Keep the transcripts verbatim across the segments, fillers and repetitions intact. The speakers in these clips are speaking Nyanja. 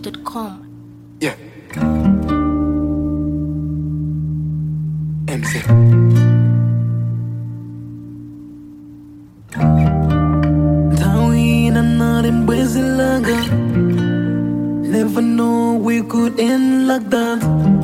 dot com. Yeah. M C. Tawin and not in Brazilianga. Never know we could end like that.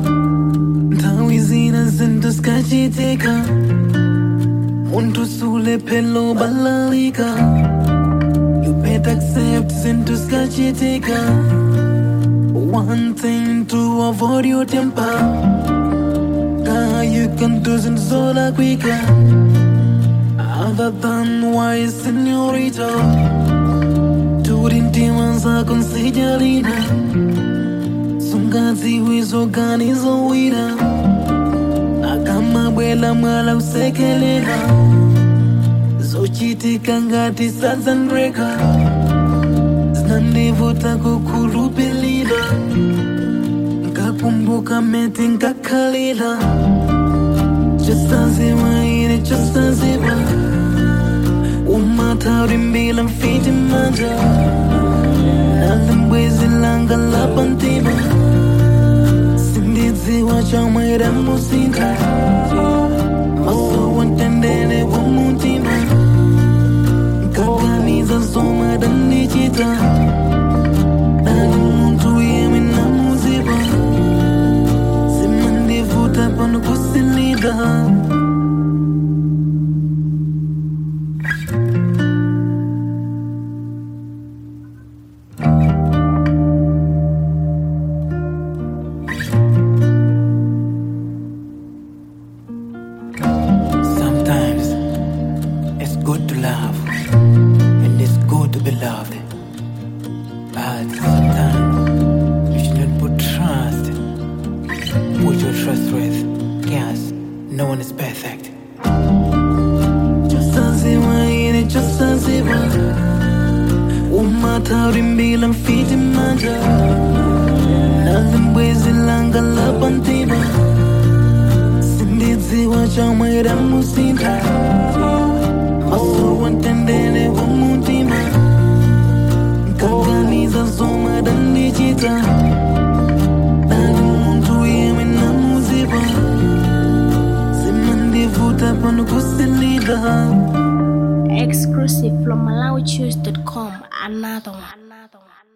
Tawin and to sketchy taker. Unto sule pelo balalika. You better accept into sketchy taker. One thing to avoid your temper. God, you can do some soda quicker. Other than wise señorita. Turinti wanza considerina. Sungazi wizo ganizo wina. Akama bwela mwala usekelela. Zochiti kangati sazandreka. Znanivuta kukulupilila. Nkakumbuka meti nkakalila. Just as it went, just as it went. Umatari mbila mfiti manja. Nalimbwezi langa la pantima. Sindizi wacha mwera musinta. Maso wantendele wa muntima. Kaganiza soma dani chita. Nani muntu yemi na muziba. Simandi vuta panu kusilida. Sometimes it's good to love and it's good to be loved. But sometimes you should not put trust. Put your trust with yes, no one is perfect. Just as it went, just as it was. Umatari mbila mfiti manja. Nalimbwezi langa la pantima. Sindizi wacha mwera musinta. Maso wantendele wa muntima. Kaganiza soma dani chita. Nani muntu yemi na muziba. Simandi vuta panu kusilida. Exclusive from malawi choose dot com. Another one. Another one.